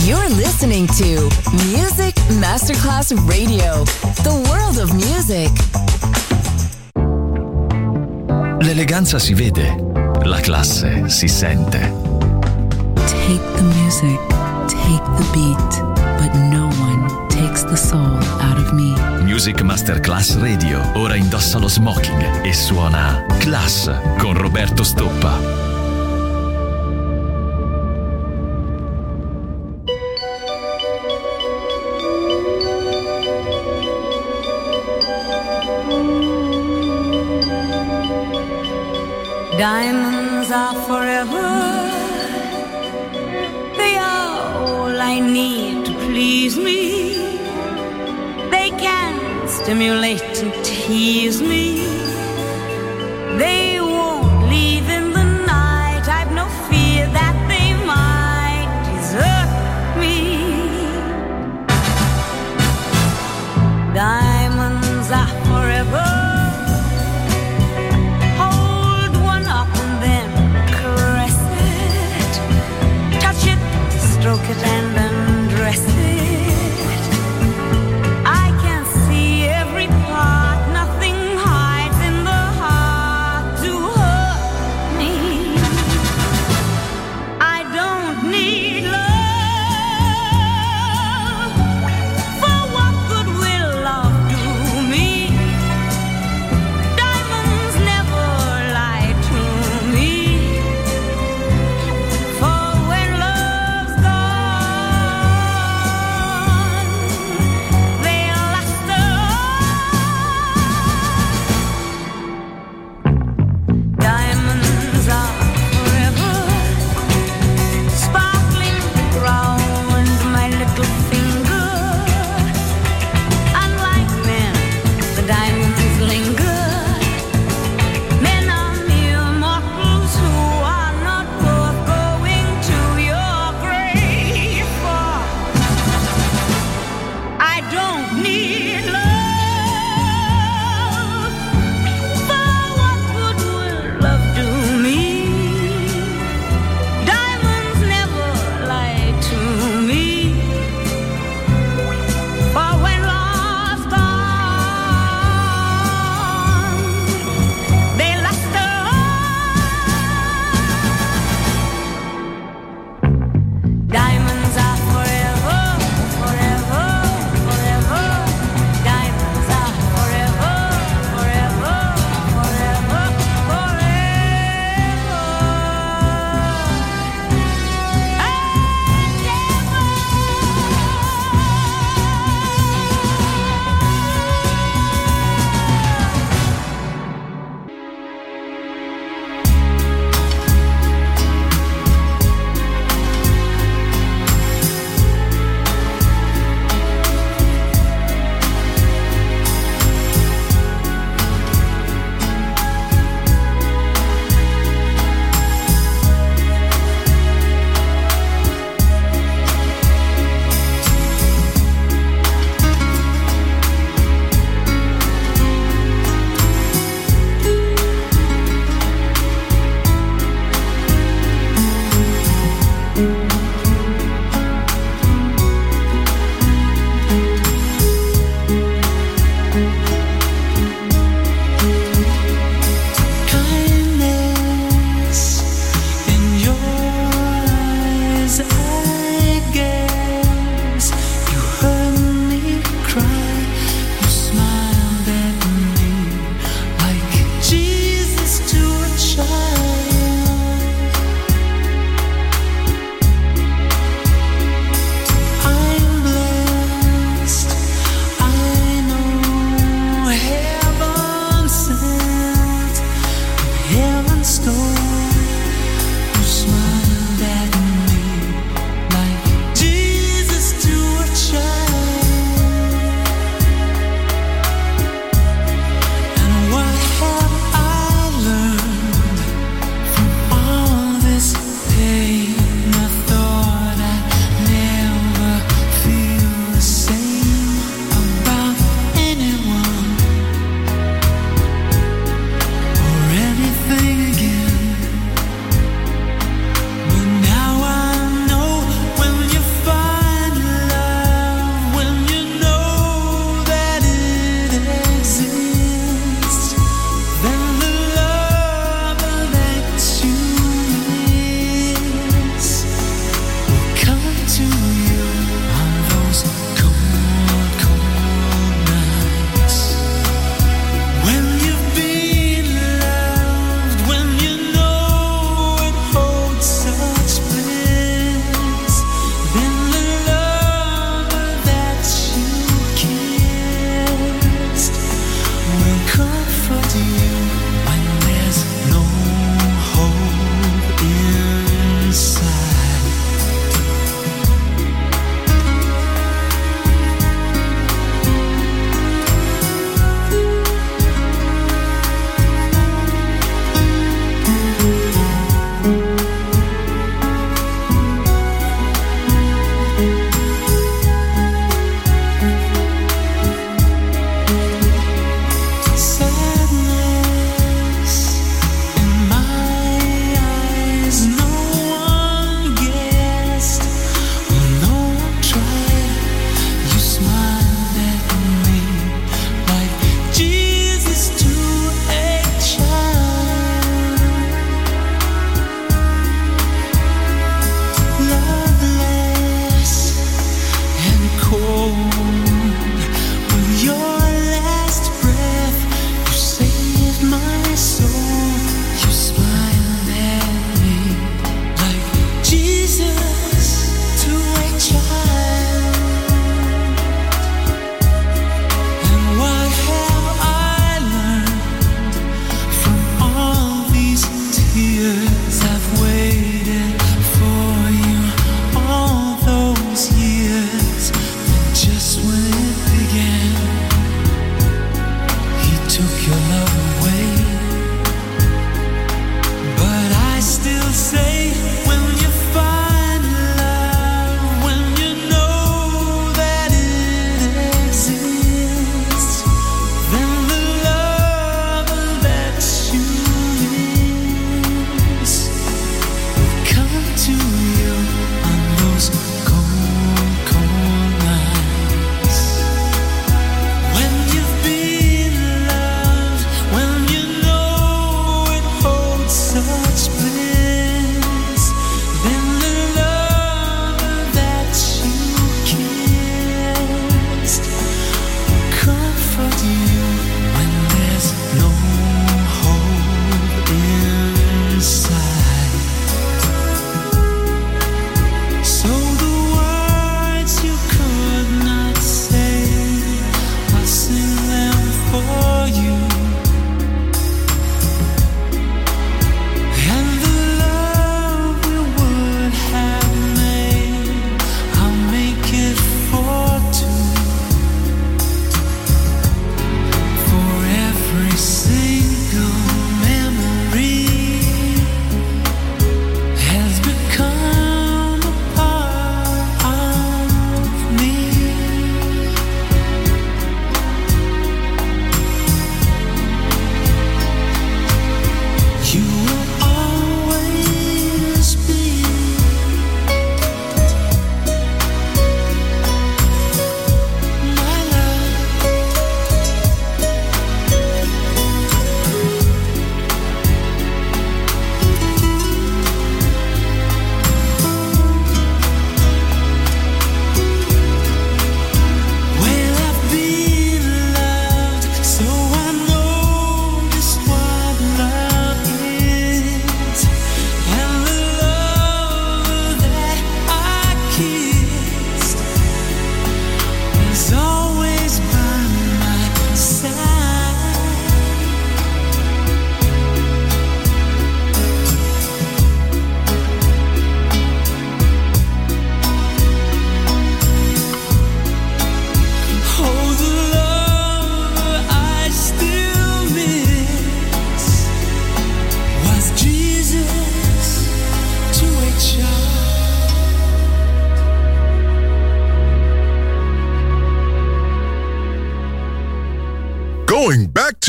You're listening to Music Masterclass Radio, the world of music. L'eleganza si vede, la classe si sente. Take the music, take the beat, but no one takes the soul out of me. Music Masterclass Radio, ora indossa lo smoking e suona Class con Roberto Stoppa. Diamonds are forever. They are all I need to please me. They can stimulate and tease me. They won't leave in the night. I've no fear that they might desert me. Diamonds are forever. Stroke it and undress it. I can see every part. Nothing hides in the heart to hurt me. I don't need love. For what good will love do me? Diamonds never lie to me. For when love's gone,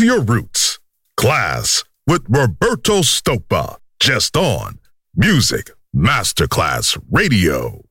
to your roots. Class with Roberto Stoppa. Just on Music Masterclass Radio.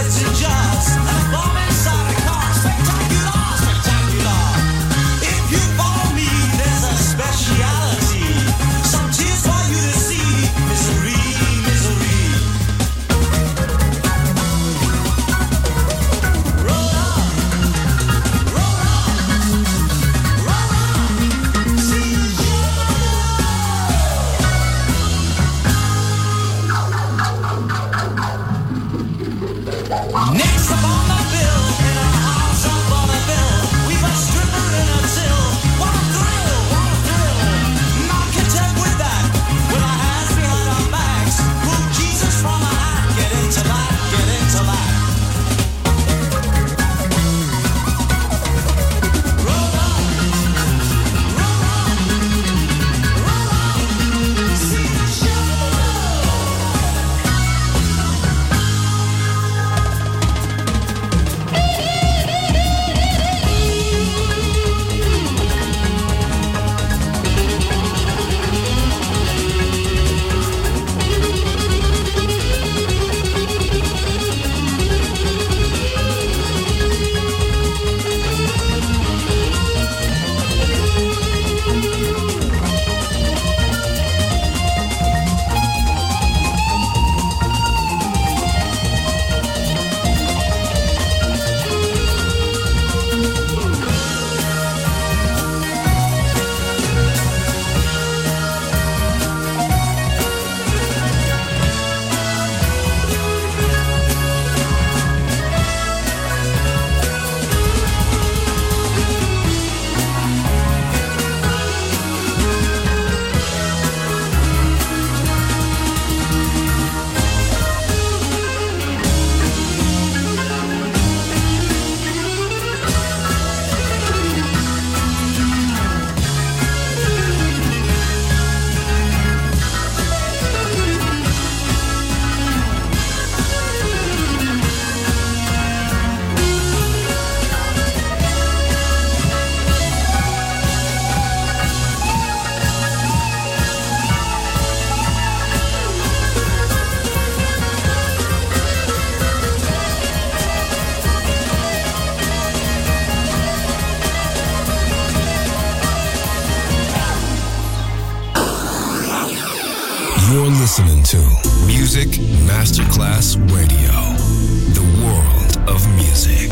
You're listening to Music Masterclass Radio, the world of music.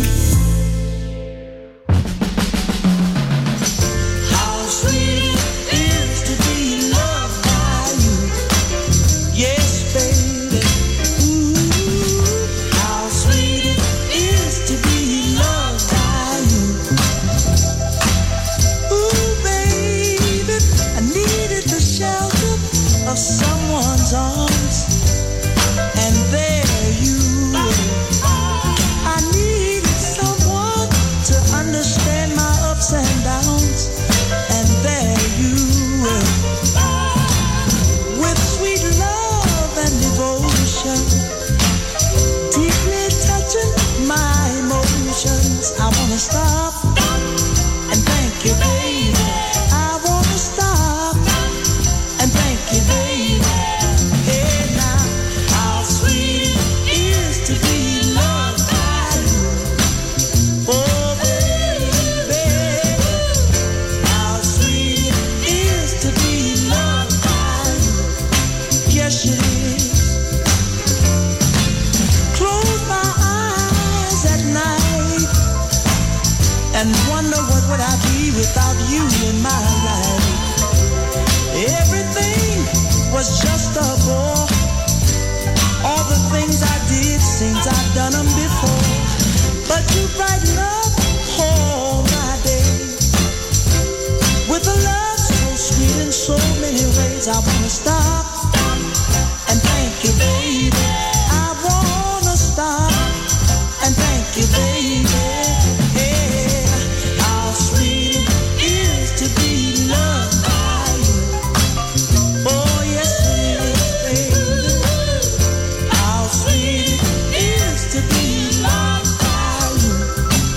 How sweet it is to be loved by you. Yes, baby. Ooh, how sweet it is to be loved by you. Ooh, baby, I needed the shelter of someone's arms, and there you were. I needed someone to understand my ups and downs, and there you were. With sweet love and devotion, deeply touching my emotions. I wanna stop and thank you, baby. I wanna stop and thank you, baby. Hey now, how sweet it is to be loved by you. Oh baby, how sweet it is to be loved by you. Yes it is. Close my eyes at night and wonder what would I be without you in my life. Everything was just a bore. All the things I did seems I've done them before. But you brighten up all my days with a love so sweet in so many ways. I wanna stop and thank you, baby. I wanna stop and thank you, baby. Hey, how sweet it is to be loved by you. Oh yes it is, baby. How sweet it is to be loved by you.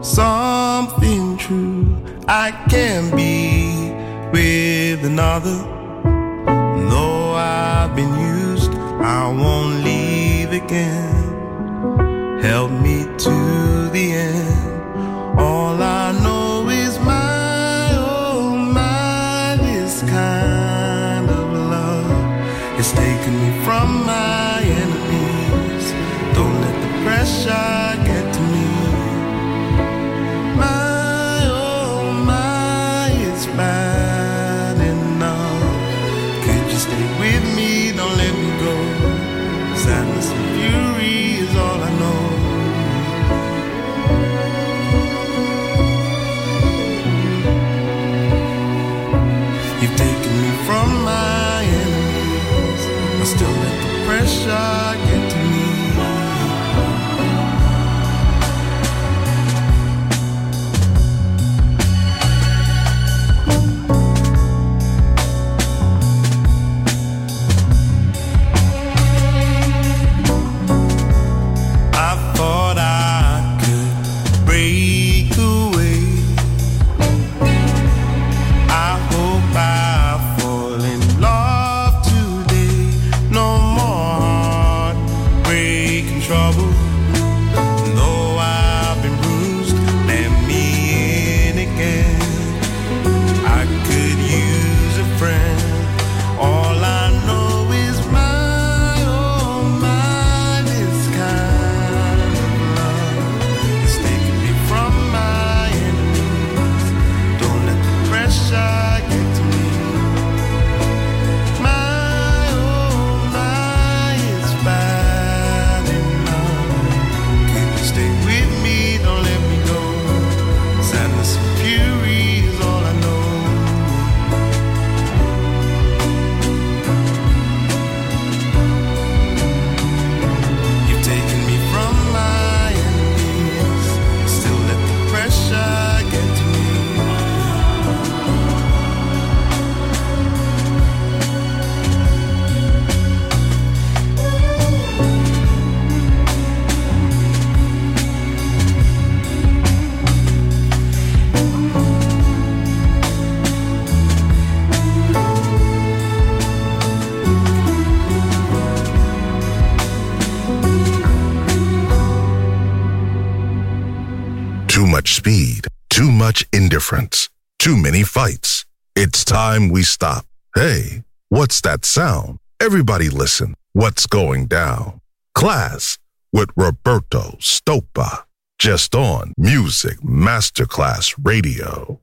something true. I can't be with another. Though I've been used, I won't leave again. Help me to the end. All I know is my, oh my, this kind of love is taking me from my enemies. Don't let the pressure get to me. My, oh my, it's bad enough. Could you stay with me? Don't let me go. Sadness and fury is all I know. You've taken me from my enemies. I still let the pressure get to me. Speed, too much indifference, too many fights. It's time we stop. Hey, what's that sound? Everybody listen. What's going down? Class with Roberto Stoppa. Just on Music Masterclass Radio.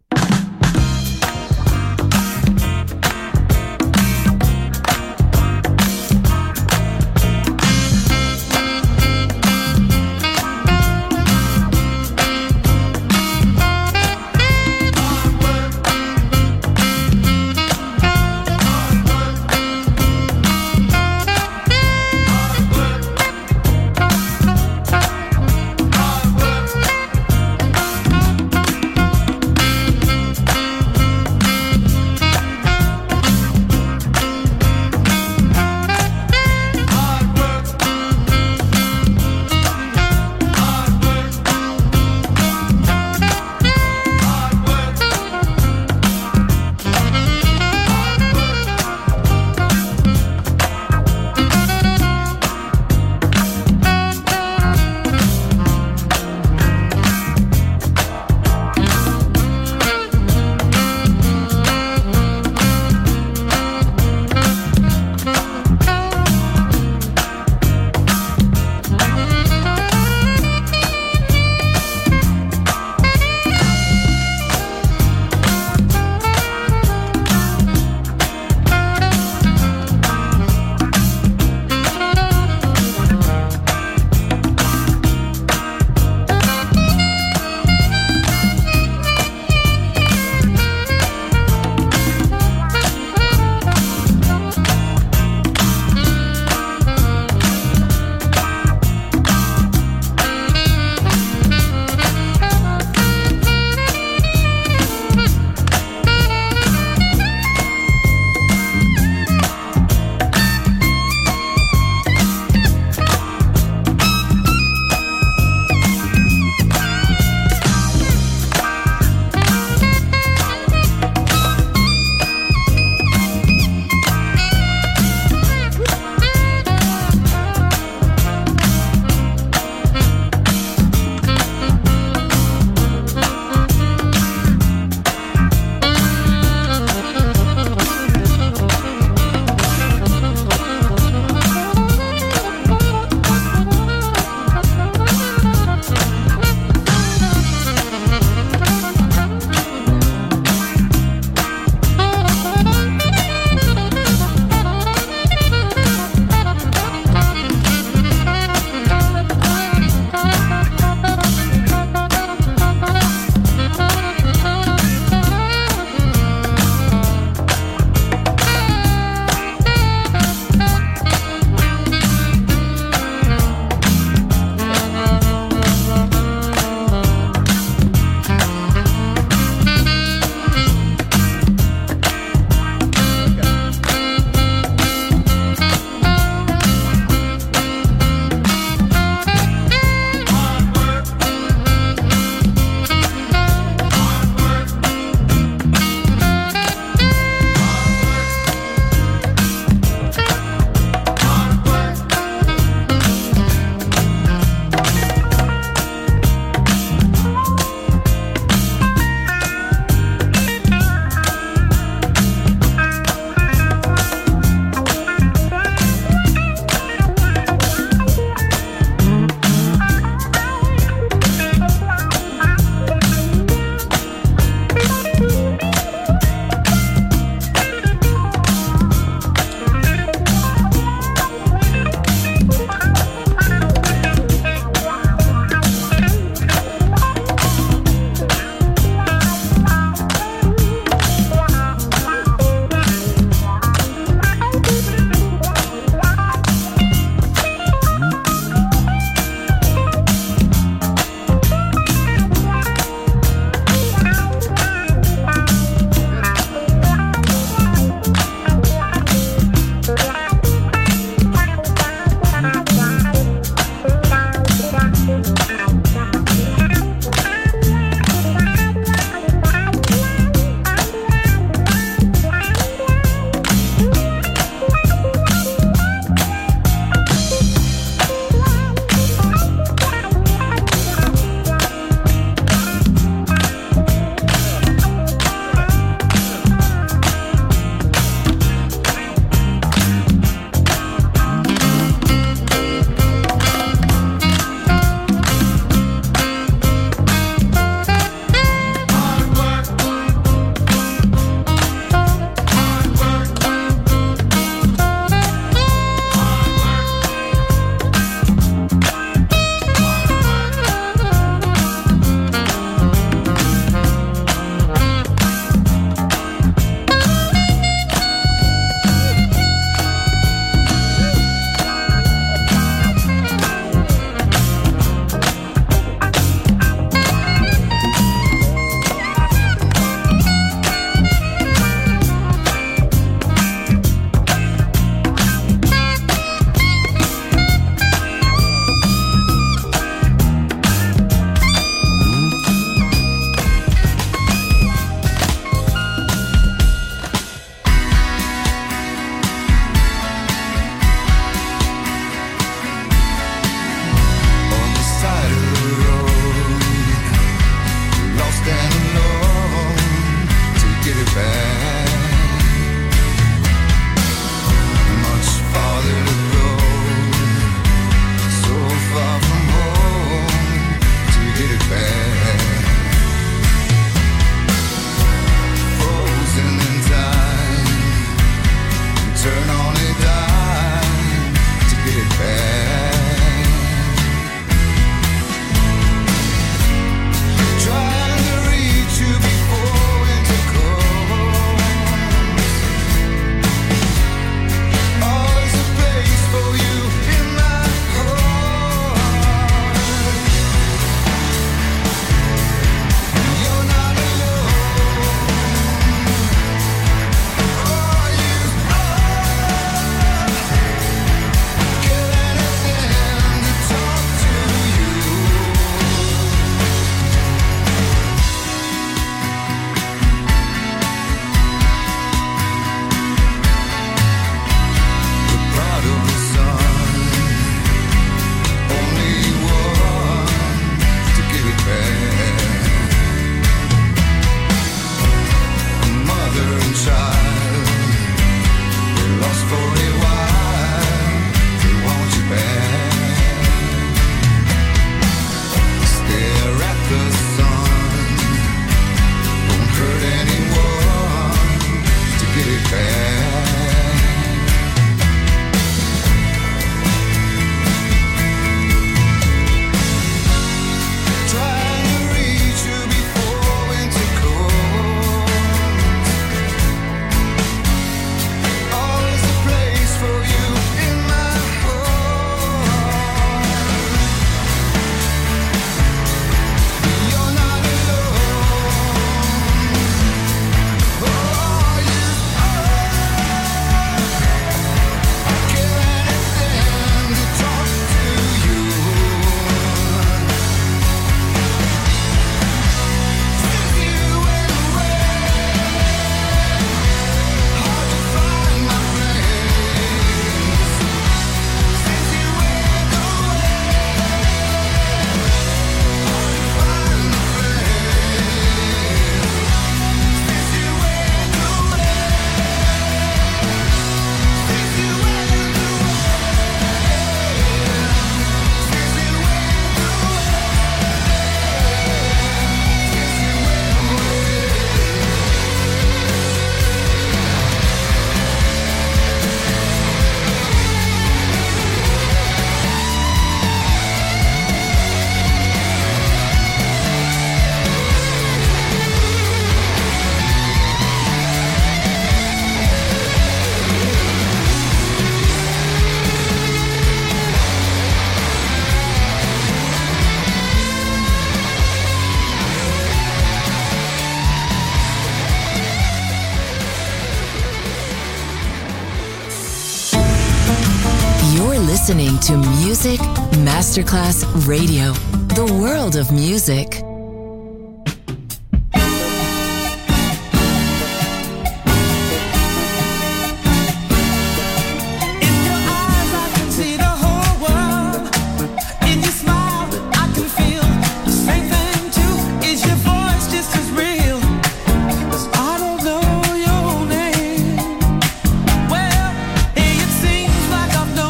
Music Masterclass Radio. The world of music.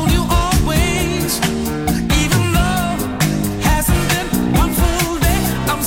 I'm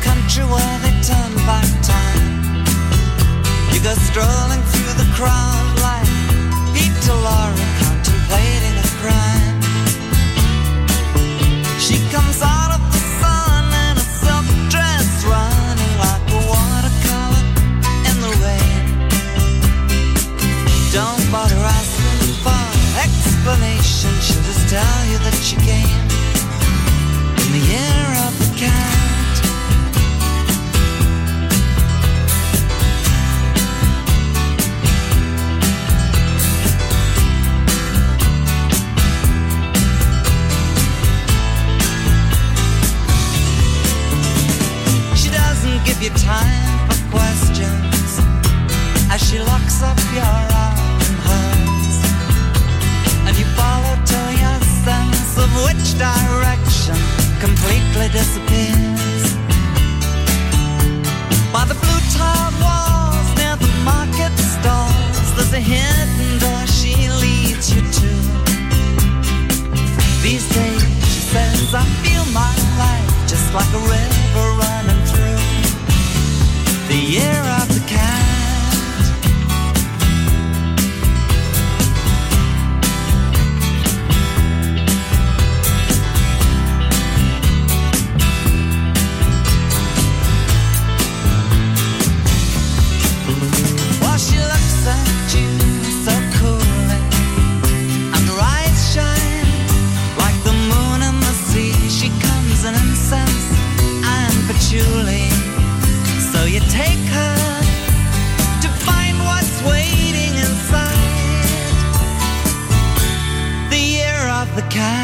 country where they turn back time. You go strolling through the crowd like Peter Lorre contemplating a crime. She comes out of the sun in a silk dress, running like a watercolor in the rain. Don't bother asking for explanation, she'll just tell you that she came in the year of the cat. Give you time for questions as she locks up your arm in hers, and you follow till your sense of which direction completely disappears. By the blue tiled walls near the market stalls, there's a hidden door she leads you to. These days, she says, I feel my life just like a river running through the year of the cat. While she looks at you so coolly, and her eyes shine like the moon and the sea. She comes in incense and patchouli. So you take her to find what's waiting inside the year of the cat.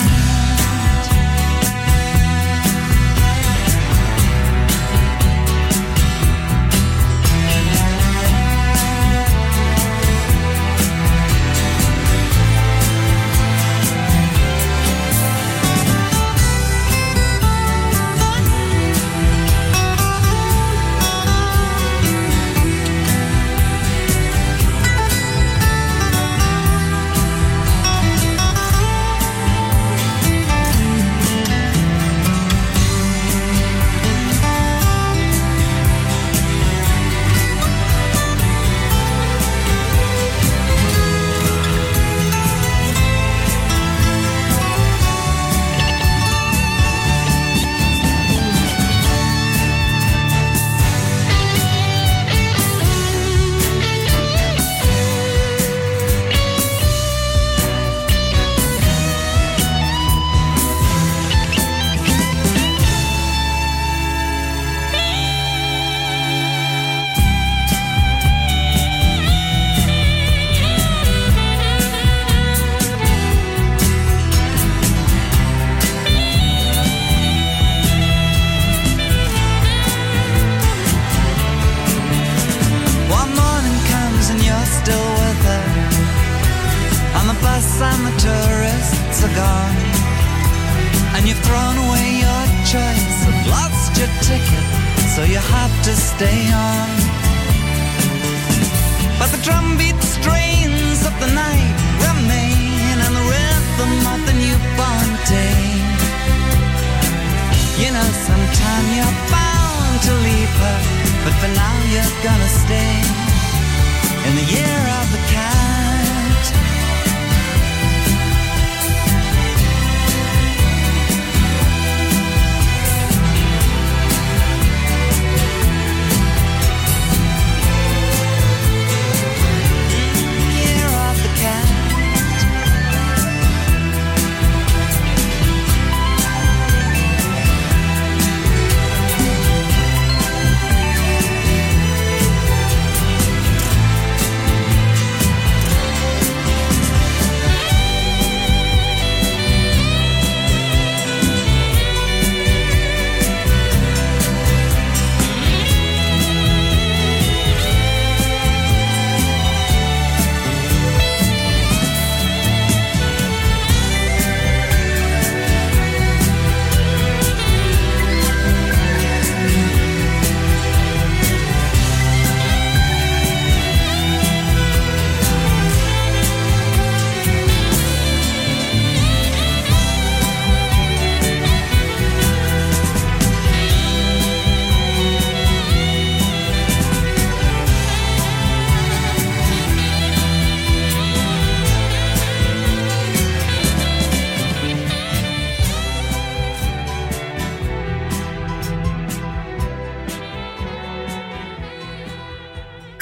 And the tourists are gone, and you've thrown away your choice and lost your ticket, so you have to stay on. But the drumbeat strains of the night remain, and the rhythm of the newborn day. You know sometime you're bound to leave her, but for now you're gonna stay in the year of the cat.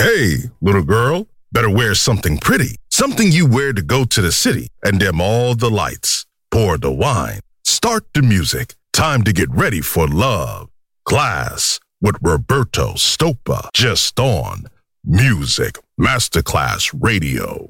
Hey, little girl, better wear something pretty. Something you wear to go to the city and dim all the lights. Pour the wine. Start the music. Time to get ready for love. Class with Roberto Stoppa. Just on Music Masterclass Radio.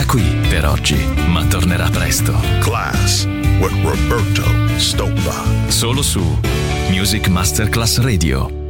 qui per oggi, ma tornerà presto. Class with Roberto Stoppa. Solo su Music Masterclass Radio.